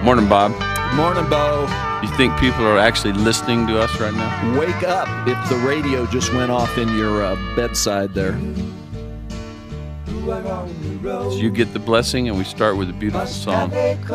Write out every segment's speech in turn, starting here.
Morning, Bob. Morning, Bo. You think people are actually listening to us right now? Wake up if the radio just went off in your bedside there. So you get the blessing, and we start with a beautiful song.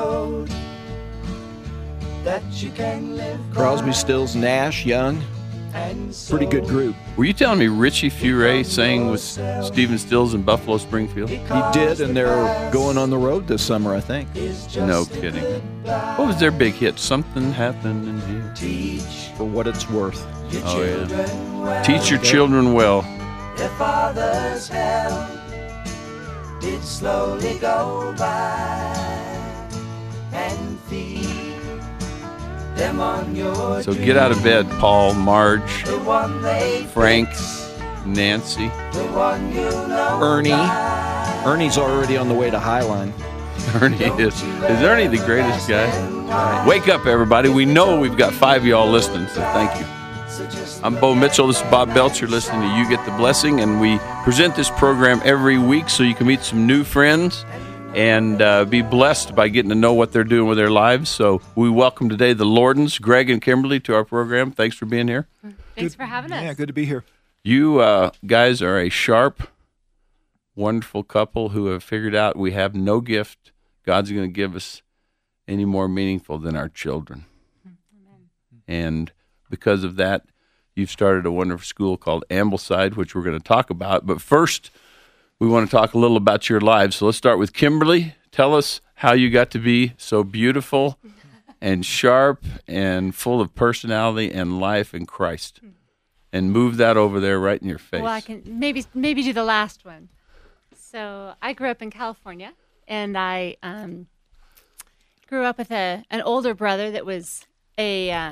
Crosby, Stills, Nash, Young. Pretty good group. Were you telling me Richie Furay sang with Stephen Stills in Buffalo Springfield? He did, and they're going on the road this summer, I think. No kidding. What was their big hit? Something Happened in Here. Teach for what it's worth. Oh, yeah. Teach your children well. Their father's help did slowly go by, and feed them on your So get out of bed, Paul, Marge, the one they Frank, Nancy. the one you know Ernie. by. Ernie's already on the way to Highline. Ernie is Ernie the greatest guy? Wake up, everybody. We know we've got 5 of y'all listening, so thank you. I'm Bo Mitchell. This is Bob Belcher listening to You Get the Blessing, and we present this program every week so you can meet some new friends and be blessed by getting to know what they're doing with their lives. So we welcome today the Lordens, Greg and Kimberly, to our program. Thanks for being here. Thanks for having us. Yeah, good to be here. You guys are a sharp, wonderful couple who have figured out we have no gift God's going to give us any more meaningful than our children. Amen. And because of that, you've started a wonderful school called Ambleside, which we're going to talk about. But first, we want to talk a little about your lives. So let's start with Kimberly. Tell us how you got to be so beautiful and sharp and full of personality and life in Christ. And move that over there right in your face. Well, I can maybe do the last one. So I grew up in California, and I grew up with an older brother that was a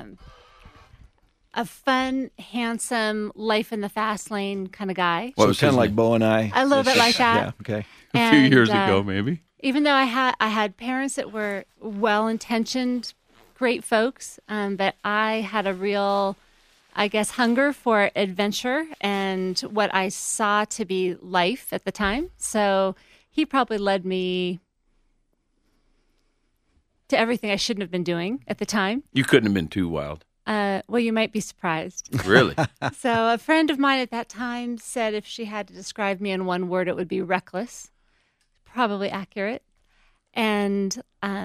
fun, handsome, life in the fast lane kind of guy. What So was kind his of like name? Bo and I. A little bit like that. Yeah, okay. A few And, years ago, maybe. Even though I had parents that were well-intentioned, great folks, but I had a real, I guess, hunger for adventure and what I saw to be life at the time. So he probably led me to everything I shouldn't have been doing at the time. You couldn't have been too wild. Well, you might be surprised. Really? So a friend of mine at that time said if she had to describe me in one word, it would be reckless. Probably accurate. And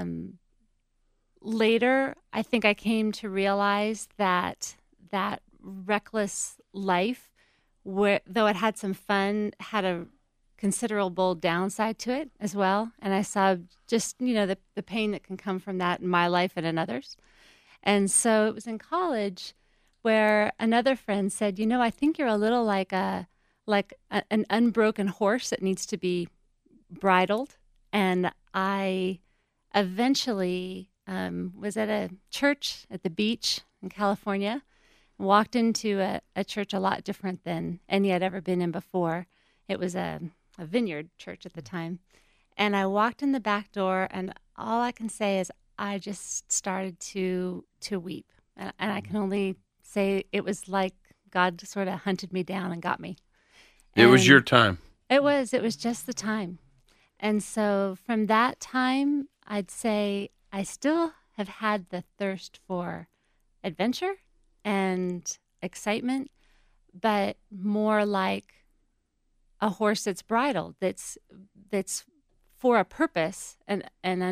later, I think I came to realize that reckless life, though it had some fun, had a considerable downside to it as well. And I saw just, the pain that can come from that in my life and in others. And so it was in college where another friend said, I think you're a little like an unbroken horse that needs to be bridled. And I eventually was at a church at the beach in California, walked into a church a lot different than any I'd ever been in before. It was a vineyard church at the time. And I walked in the back door, and all I can say is I just started to weep. And I can only say it was like God sort of hunted me down and got me. It was And your time. It was just the time. And so from that time, I'd say I still have had the thirst for adventure and excitement, but more like a horse that's bridled, that's for a purpose and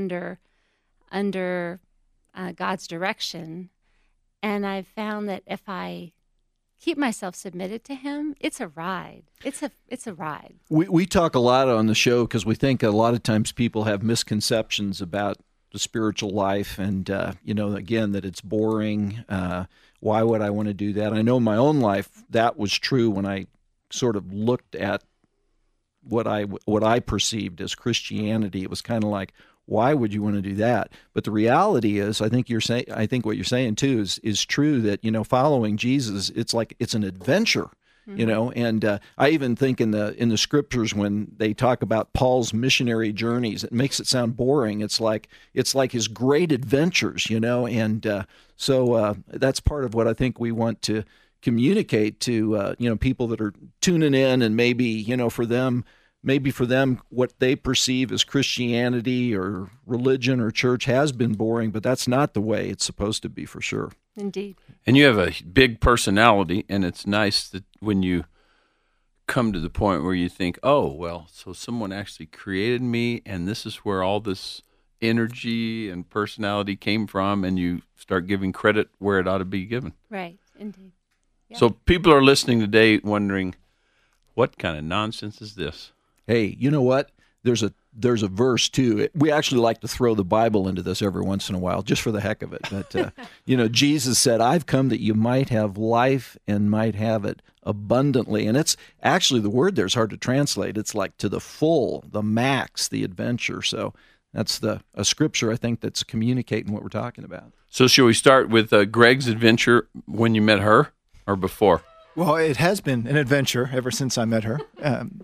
under God's direction. And I've found that if I keep myself submitted to Him, it's a ride. It's a ride. We talk a lot on the show because we think a lot of times people have misconceptions about the spiritual life and, again, that it's boring. Why would I want to do that? I know in my own life that was true when I sort of looked at what I perceived as Christianity. It was kind of like, why would you want to do that? But the reality is, I think what you're saying too is true, that, following Jesus, it's like it's an adventure. And I even think in the scriptures when they talk about Paul's missionary journeys, it makes it sound boring. It's like his great adventures, and so that's part of what I think we want to communicate to people that are tuning in, and maybe for them maybe for them, what they perceive as Christianity or religion or church has been boring, but that's not the way it's supposed to be, for sure. Indeed. And you have a big personality, and it's nice that when you come to the point where you think, oh, well, so someone actually created me, and this is where all this energy and personality came from, and you start giving credit where it ought to be given. Right. Indeed. Yeah. So people are listening today wondering, what kind of nonsense is this? Hey, you know what? There's a verse too. We actually like to throw the Bible into this every once in a while, just for the heck of it. But Jesus said, "I've come that you might have life and might have it abundantly." And it's actually, the word there is hard to translate. It's like to the full, the max, the adventure. So that's a scripture, I think, that's communicating what we're talking about. So shall we start with Greg's adventure when you met her, or before? Well, it has been an adventure ever since I met her.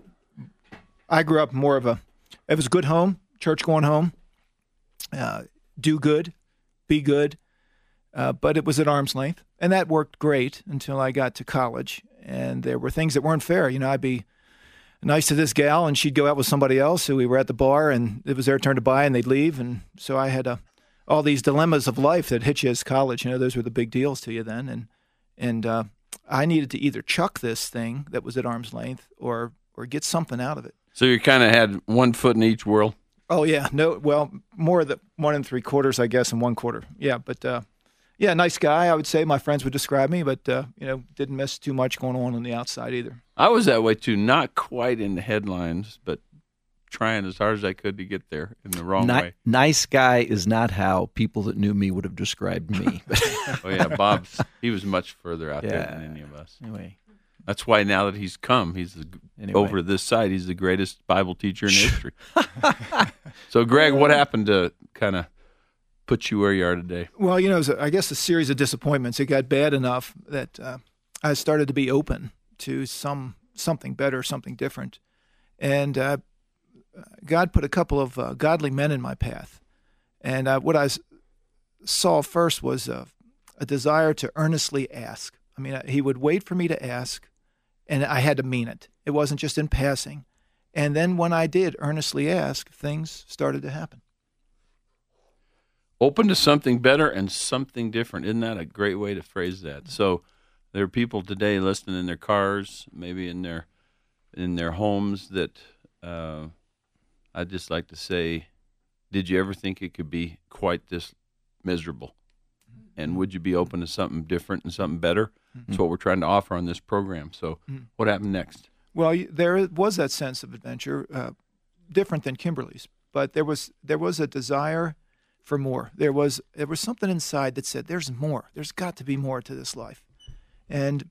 I grew up more of it was a good home, church-going home, do good, be good, but it was at arm's length. And that worked great until I got to college. And there were things that weren't fair. I'd be nice to this gal, and she'd go out with somebody else who we were at the bar, and it was their turn to buy, and they'd leave. And so I had all these dilemmas of life that hit you as college. Those were the big deals to you then. And I needed to either chuck this thing that was at arm's length or get something out of it. So you kind of had one foot in each world? Oh, yeah. No, well, more the 1 3/4, I guess, and 1/4. Yeah, but nice guy, I would say. My friends would describe me, but, didn't miss too much going on the outside either. I was that way, too. Not quite in the headlines, but trying as hard as I could to get there in the wrong way. Nice guy is not how people that knew me would have described me. Oh, yeah, he was much further out there than any of us. Anyway. That's why now that he's come, over this side, he's the greatest Bible teacher in history. So, Greg, what happened to kind of put you where you are today? Well, it was, I guess, a series of disappointments. It got bad enough that I started to be open to something better, something different. And God put a couple of godly men in my path. And what I saw first was a desire to earnestly ask. He would wait for me to ask, and I had to mean it. It wasn't just in passing. And then when I did earnestly ask, things started to happen. Open to something better and something different. Isn't that a great way to phrase that? So there are people today listening in their cars, maybe in their homes, that I'd just like to say, did you ever think it could be quite this miserable? And would you be open to something different and something better? That's what we're trying to offer on this program. So what happened next? Well, there was that sense of adventure, different than Kimberly's, but there was a desire for more. There was something inside that said, there's more. There's got to be more to this life. And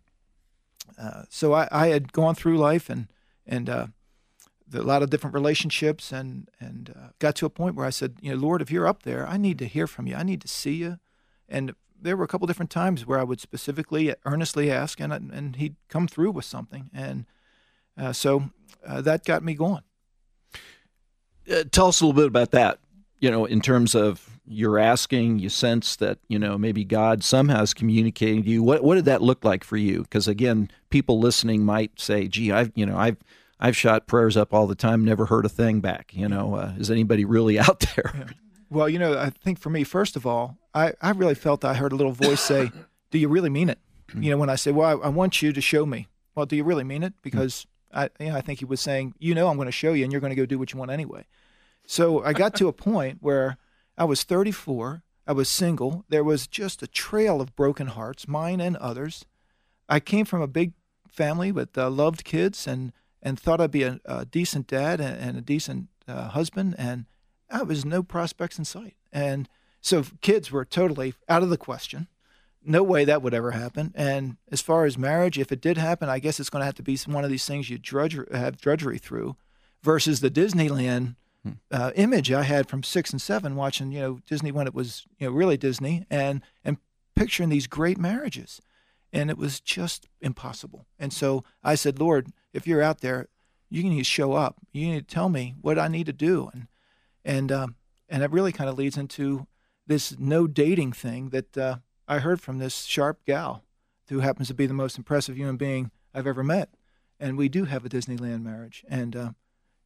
so I had gone through life and a lot of different relationships and got to a point where I said, Lord, if you're up there, I need to hear from you. I need to see you. And there were a couple different times where I would specifically, earnestly ask, and he'd come through with something. And so that got me going. Tell us a little bit about that, in terms of you're asking, you sense that, maybe God somehow is communicating to you. What did that look like for you? Because, again, people listening might say, gee, I've shot prayers up all the time, never heard a thing back. Is anybody really out there? Yeah. Well, I think for me, first of all, I really felt I heard a little voice say, do you really mean it? When I say, well, I want you to show me. Well, do you really mean it? Because I think he was saying, I'm going to show you, and you're going to go do what you want anyway. So I got to a point where I was 34, I was single, there was just a trail of broken hearts, mine and others. I came from a big family with loved kids and thought I'd be a decent dad and a decent husband, and there was no prospects in sight. And so kids were totally out of the question. No way that would ever happen. And as far as marriage, if it did happen, I guess it's going to have to be one of these things you have drudgery through versus the Disneyland image I had from 6 and 7 watching, Disney when it was, really Disney and picturing these great marriages. And it was just impossible. And so I said, Lord, if you're out there, you need to show up. You need to tell me what I need to do. And it really kind of leads into this no dating thing that I heard from this sharp gal who happens to be the most impressive human being I've ever met. And we do have a Disneyland marriage. And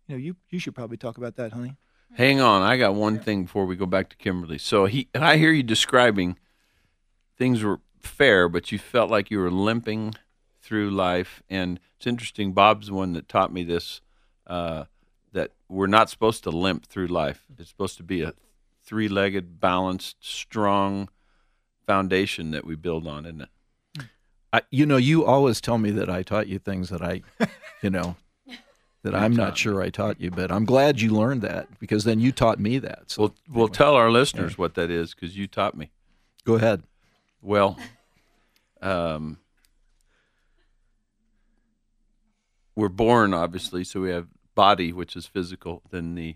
you should probably talk about that, honey. Hang on, I got one thing before we go back to Kimberly. So I hear you describing things were fair, but you felt like you were limping through life. And it's interesting, Bob's the one that taught me this, that we're not supposed to limp through life. It's supposed to be a three-legged, balanced, strong foundation that we build on, isn't it? You always tell me that I taught you things that that I'm not sure I taught you, but I'm glad you learned that, because then you taught me that. So We'll tell our listeners what that is, because you taught me. go ahead. Well, we're born, obviously, so we have body, which is physical, then the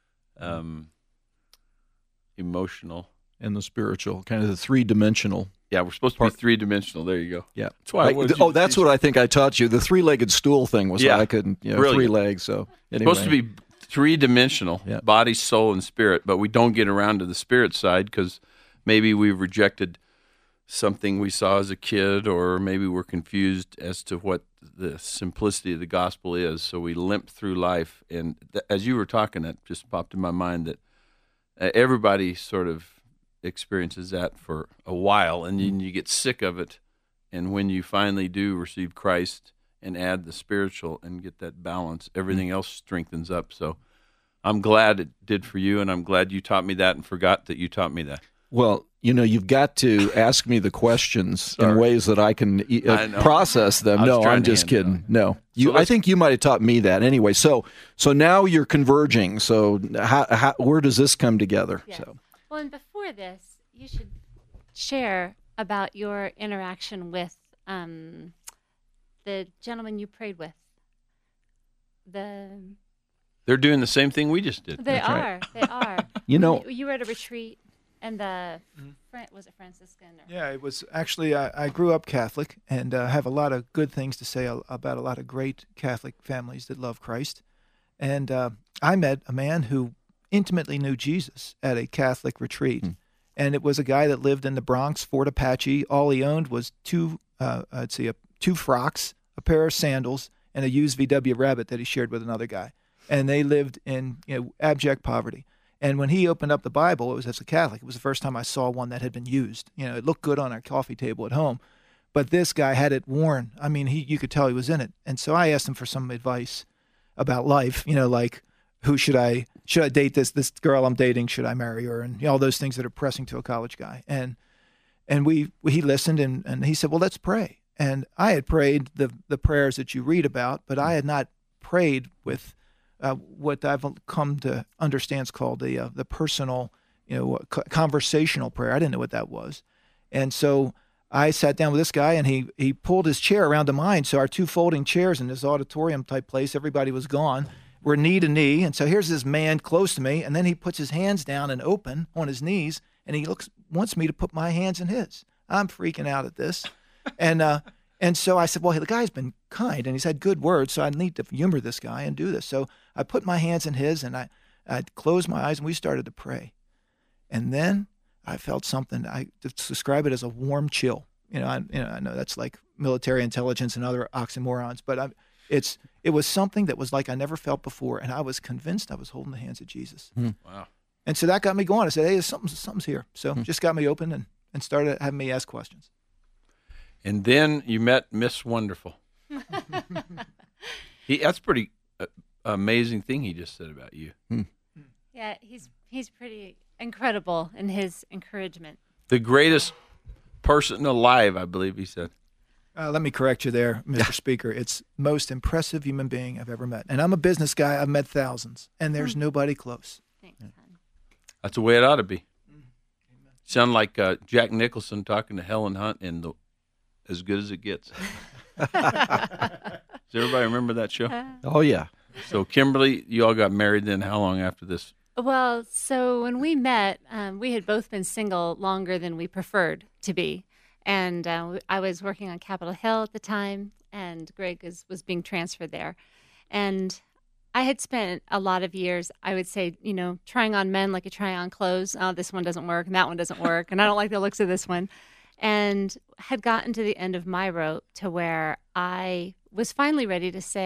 emotional. And the spiritual, kind of the three-dimensional. Yeah, we're supposed to be three-dimensional. There you go. Yeah. That's why. That's what I think I taught you. The three-legged stool thing was Yeah. I couldn't, Brilliant. 3 legs. So anyway. Supposed to be three-dimensional, Yeah. body, soul, and spirit, but we don't get around to the spirit side because maybe we've rejected something we saw as a kid, or maybe we're confused as to what the simplicity of the gospel is. So we limp through life. And as you were talking, that just popped in my mind that everybody sort of experiences that for a while, and then you get sick of it. And when you finally do receive Christ and add the spiritual and get that balance, everything else strengthens up. So I'm glad it did for you, and I'm glad you taught me that and forgot that you taught me that. Well, you've got to ask me the questions in ways that I can I know. process them. I was No, trying I'm to just hand it kidding. No, So I think you might have taught me that anyway. So now you're converging. So where does this come together? Yes. So Well, and before this, you should share about your interaction with the gentleman you prayed with. They're doing the same thing we just did. They That's are. right. They are. You were at a retreat, and was it Franciscan? Yeah, it was actually, I grew up Catholic and have a lot of good things to say about a lot of great Catholic families that love Christ. And I met a man who intimately knew Jesus at a Catholic retreat. And it was a guy that lived in the Bronx, Fort Apache. All he owned was two frocks, a pair of sandals, and a used VW Rabbit that he shared with another guy. And they lived in abject poverty. And when he opened up the Bible, it was as a Catholic. It was the first time I saw one that had been used. It looked good on our coffee table at home, but this guy had it worn. I mean, you could tell he was in it. And so I asked him for some advice about life. Like, who should I date this girl I'm dating? Should I marry her? And all those things that are pressing to a college guy. And he listened and he said, well, let's pray. And I had prayed the prayers that you read about, but I had not prayed with what I've come to understand is called the personal, conversational prayer. I didn't know what that was. And so I sat down with this guy, and he pulled his chair around to mine. So our two folding chairs in this auditorium type place, everybody was gone. We're knee to knee. And so here's this man close to me, and then he puts his hands down and open on his knees, and he wants me to put my hands in his. I'm freaking out at this. And so I said, well, the guy's been kind, and he's had good words, so I need to humor this guy and do this. So I put my hands in his, and I closed my eyes, and we started to pray. And then I felt something. I describe it as a warm chill. I know that's like military intelligence and other oxymorons, but it was something that was like I never felt before, and I was convinced I was holding the hands of Jesus. Wow. And so that got me going. I said, hey, something's here. So just got me open and started having me ask questions. And then you met Miss Wonderful. That's pretty amazing thing he just said about you. Yeah, he's pretty incredible in his encouragement. The greatest person alive, I believe he said. Let me correct you there, Mr. Speaker. It's most impressive human being I've ever met. And I'm a business guy. I've met thousands, and there's nobody close. Thanks, hon. That's the way it ought to be. Sound like Jack Nicholson talking to Helen Hunt in the As Good as It Gets. Does everybody remember that show? Oh yeah. So Kimberly, you all got married then. How long after this? Well, so when we met, we had both been single longer than we preferred to be. And I was working on Capitol Hill at the time, and Greg was being transferred there. And I had spent a lot of years, I would say, trying on men like you try on clothes. Oh, this one doesn't work, and that one doesn't work, and I don't like the looks of this one. And had gotten to the end of my rope to where I was finally ready to say,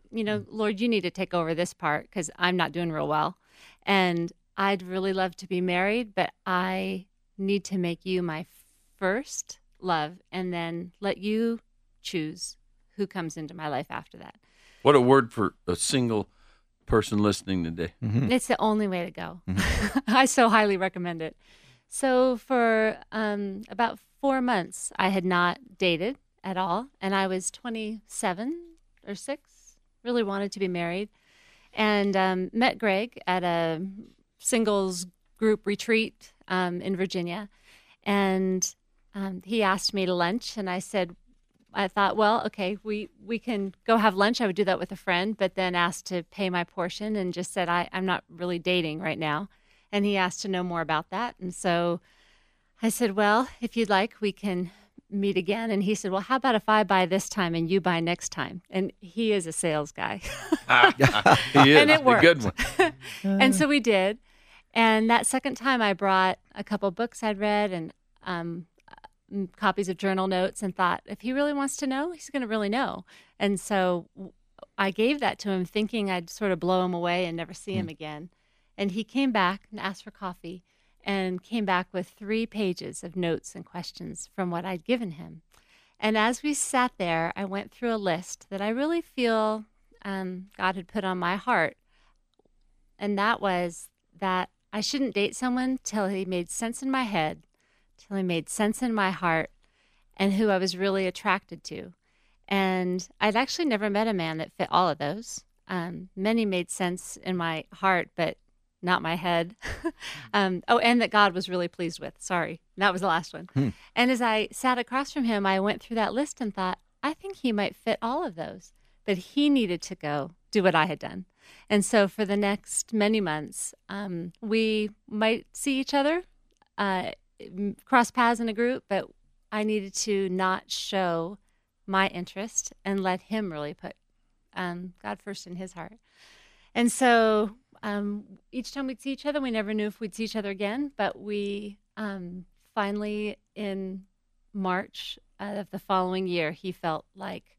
Lord, you need to take over this part because I'm not doing real well. And I'd really love to be married, but I need to make you my first love and then let you choose who comes into my life after that. What a word for a single person listening today. It's the only way to go. I so highly recommend it. So for about 4 months, I had not dated at all, and I was 27 or 6, really wanted to be married, and met Greg at a singles group retreat in Virginia, and he asked me to lunch, and I thought, well, okay, we can go have lunch. I would do that with a friend, but then asked to pay my portion and just said, I'm not really dating right now. And he asked to know more about that. And so I said, well, if you'd like, we can meet again. And he said, well, how about if I buy this time and you buy next time? And he is a sales guy. He is And it a worked. good one. And so we did. And that second time I brought a couple books I'd read and copies of journal notes and thought, if he really wants to know, he's going to really know. And so I gave that to him thinking I'd sort of blow him away and never see him again. And he came back and asked for coffee and came back with 3 pages of notes and questions from what I'd given him. And as we sat there, I went through a list that I really feel God had put on my heart. And that was that I shouldn't date someone till he made sense in my head, till he made sense in my heart, and who I was really attracted to. And I'd actually never met a man that fit all of those. Many made sense in my heart, but not my head. And that God was really pleased with. Sorry, that was the last one. And as I sat across from him, I went through that list and thought, I think he might fit all of those. But he needed to go do what I had done. And so for the next many months, we might see each other, cross paths in a group, but I needed to not show my interest and let him really put God first in his heart. And so each time we'd see each other, we never knew if we'd see each other again, but we finally in March of the following year, he felt like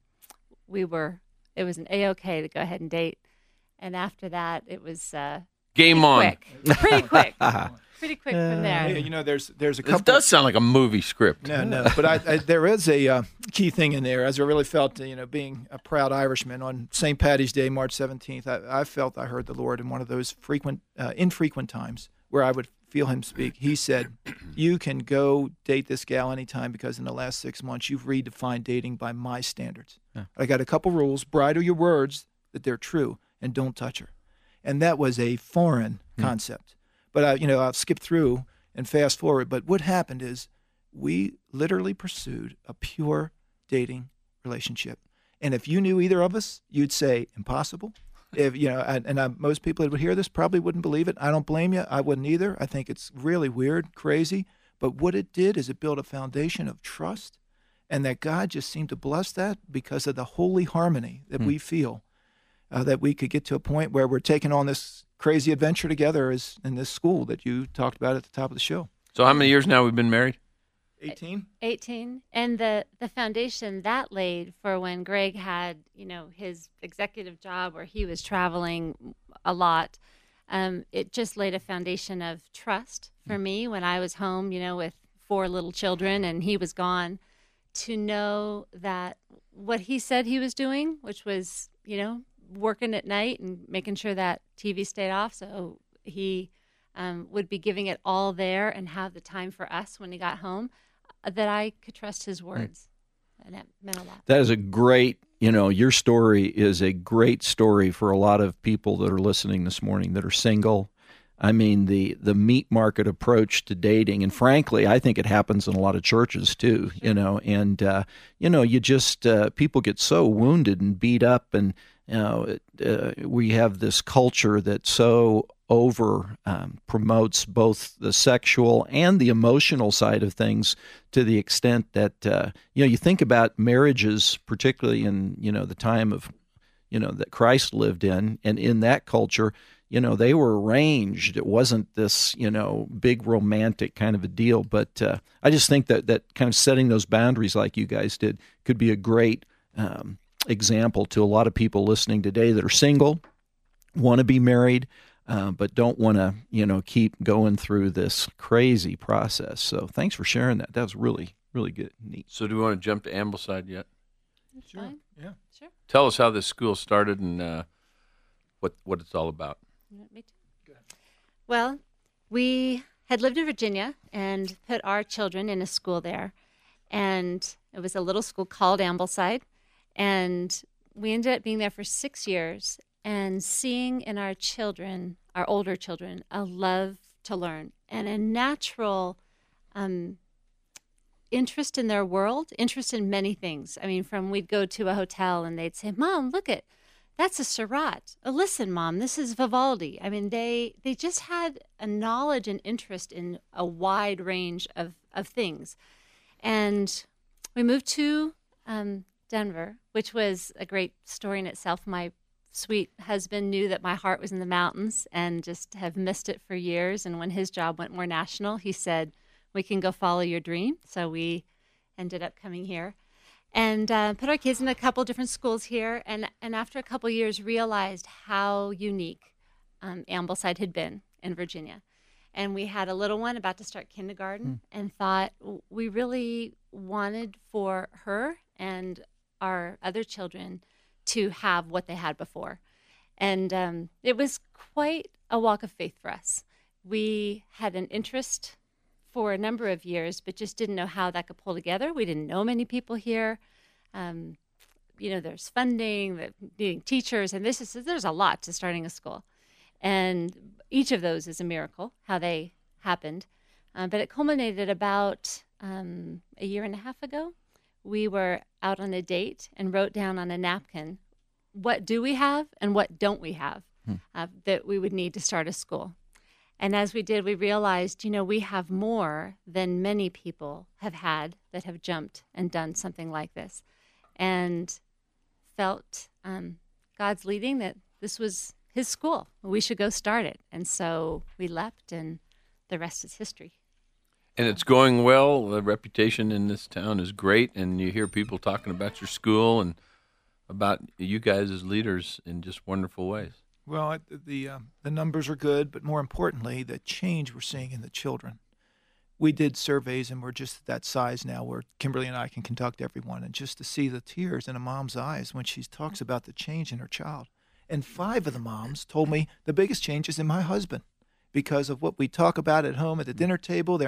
it was an A-okay to go ahead and date. And after that, it was Game on. Pretty quick from there. Yeah, there's a couple. This does sound like a movie script. No, but there is a key thing in there. As I really felt, being a proud Irishman on St. Paddy's Day, March 17th, I felt I heard the Lord in one of those infrequent times where I would feel him speak. He said, you can go date this gal anytime because in the last 6 months you've redefined dating by my standards. Yeah. I got a couple rules. Bridle your words that they're true and don't touch her. And that was a foreign concept. But I'll skip through and fast forward. But what happened is we literally pursued a pure dating relationship. And if you knew either of us, you'd say impossible. If most people that would hear this probably wouldn't believe it. I don't blame you. I wouldn't either. I think it's really weird, crazy. But what it did is it built a foundation of trust, and that God just seemed to bless that because of the holy harmony that we feel, that we could get to a point where we're taking on this crazy adventure together as in this school that you talked about at the top of the show. So how many years now we've been married? 18. And the foundation that laid for when Greg had, his executive job where he was traveling a lot, it just laid a foundation of trust for me when I was home, with 4 little children and he was gone, to know that what he said he was doing, which was, working at night and making sure that TV stayed off, so he would be giving it all there and have the time for us when he got home, that I could trust his words. And that meant a lot. That is a great, your story is a great story for a lot of people that are listening this morning that are single. I mean, the meat market approach to dating, and frankly, I think it happens in a lot of churches too, and, you just, people get so wounded and beat up, and, we have this culture that so promotes both the sexual and the emotional side of things to the extent that, you think about marriages, particularly in, the time of, that Christ lived in, and in that culture, they were arranged. It wasn't this, big romantic kind of a deal. But I just think that kind of setting those boundaries like you guys did could be a great example to a lot of people listening today that are single, want to be married, but don't want to, keep going through this crazy process. So thanks for sharing that. That was really, really good, neat. So do we want to jump to Ambleside yet? Sure. Fine. Yeah. Sure. Tell us how this school started and what it's all about. You want me to? Well, we had lived in Virginia and put our children in a school there. And it was a little school called Ambleside. And we ended up being there for 6 years and seeing in our children, our older children, a love to learn and a natural interest in their world, interest in many things. I mean, we'd go to a hotel and they'd say, Mom, look at, that's a Seurat. Oh, listen, Mom, this is Vivaldi. I mean, they just had a knowledge and interest in a wide range of things. And we moved to Denver, which was a great story in itself. My sweet husband knew that my heart was in the mountains and just have missed it for years. And when his job went more national, he said, we can go follow your dream. So we ended up coming here and put our kids in a couple different schools here. And after a couple years, realized how unique Ambleside had been in Virginia. And we had a little one about to start kindergarten and thought we really wanted for her and our other children to have what they had before. And it was quite a walk of faith for us. We had an interest for a number of years, but just didn't know how that could pull together. We didn't know many people here. There's funding, needing teachers, and there's a lot to starting a school. And each of those is a miracle, how they happened. But it culminated about a year and a half ago. We were out on a date and wrote down on a napkin, what do we have and what don't we have that we would need to start a school. And as we did, we realized, we have more than many people have had that have jumped and done something like this. And felt God's leading that this was his school. We should go start it. And so we left, and the rest is history. And it's going well. The reputation in this town is great, and you hear people talking about your school and about you guys as leaders in just wonderful ways. Well, the numbers are good, but more importantly, the change we're seeing in the children. We did surveys, and we're just that size now where Kimberly and I can conduct everyone, and just to see the tears in a mom's eyes when she talks about the change in her child. And 5 of the moms told me the biggest change is in my husband because of what we talk about at home at the dinner table.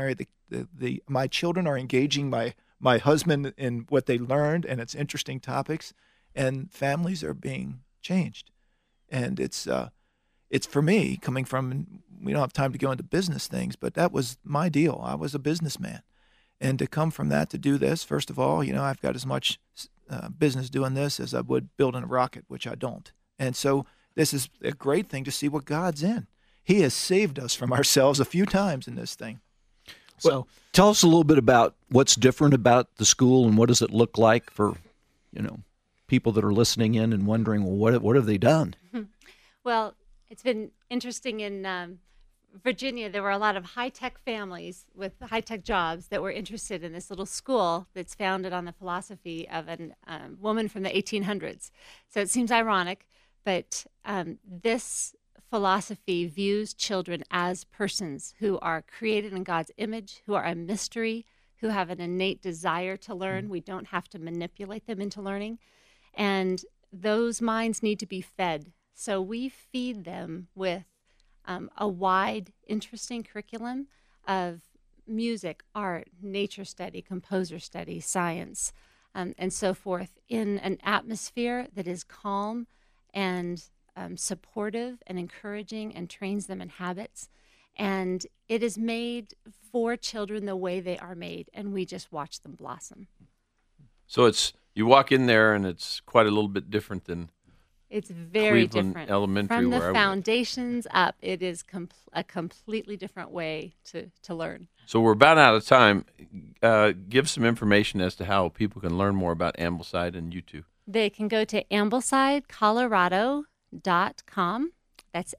My children are engaging my husband in what they learned, and it's interesting topics, and families are being changed. And it's for me, coming from, we don't have time to go into business things, but that was my deal. I was a businessman. And to come from that to do this, first of all, I've got as much business doing this as I would building a rocket, which I don't. And so this is a great thing to see what God's in. He has saved us from ourselves a few times in this thing. So tell us a little bit about what's different about the school and what does it look like for, people that are listening in and wondering, well, what have they done? Well, it's been interesting in Virginia. There were a lot of high-tech families with high-tech jobs that were interested in this little school that's founded on the philosophy of a woman from the 1800s. So it seems ironic, but this philosophy views children as persons who are created in God's image, who are a mystery, who have an innate desire to learn. We don't have to manipulate them into learning. And those minds need to be fed. So we feed them with a wide, interesting curriculum of music, art, nature study, composer study, science, and so forth in an atmosphere that is calm and supportive and encouraging and trains them in habits. And it is made for children the way they are made, and we just watch them blossom. So you walk in there, and it's quite a little bit different than it's very Cleveland different. Elementary, From the where foundations up, it is a completely different way to learn. So we're about out of time. Give some information as to how people can learn more about Ambleside and you two. They can go to ambleSideColorado.com. That's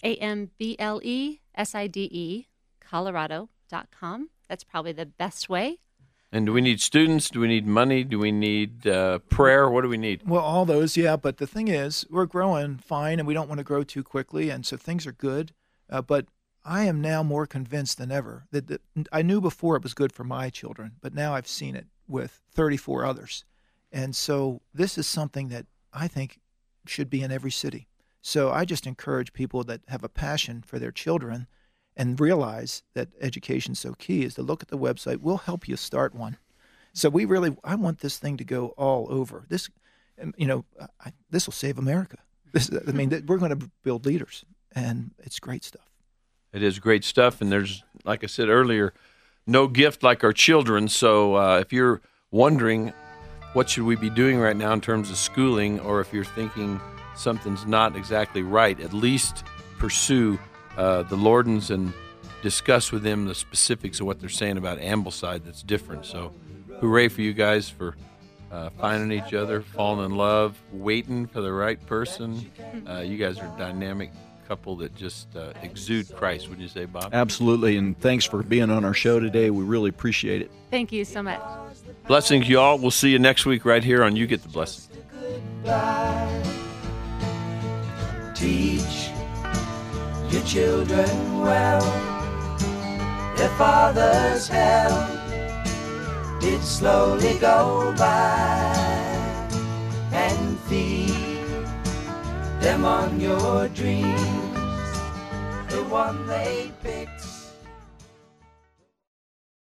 AMBLESIDE, Colorado.com. That's probably the best way. And do we need students? Do we need money? Do we need prayer? What do we need? Well, all those, yeah. But the thing is, we're growing fine, and we don't want to grow too quickly, and so things are good. But I am now more convinced than ever that I knew before it was good for my children, but now I've seen it with 34 others. And so this is something that I think should be in every city. So I just encourage people that have a passion for their children and realize that education is so key is to look at the website. We'll help you start one. So I want this thing to go all over. This will save America. We're going to build leaders, and it's great stuff. It is great stuff, and there's, like I said earlier, no gift like our children. So if you're wondering what should we be doing right now in terms of schooling, or if you're thinking something's not exactly right, at least pursue the Lordens and discuss with them the specifics of what they're saying about Ambleside that's different. So hooray for you guys for finding each other, falling in love, waiting for the right person. You guys are a dynamic couple that just exude Christ, wouldn't you say, Bob? Absolutely, and thanks for being on our show today. We really appreciate it. Thank you so much. Blessings, y'all. We'll see you next week right here on You Get the Blessing. Teach your children well. Their father's help did slowly go by, and feed them on your dreams, the one they picked.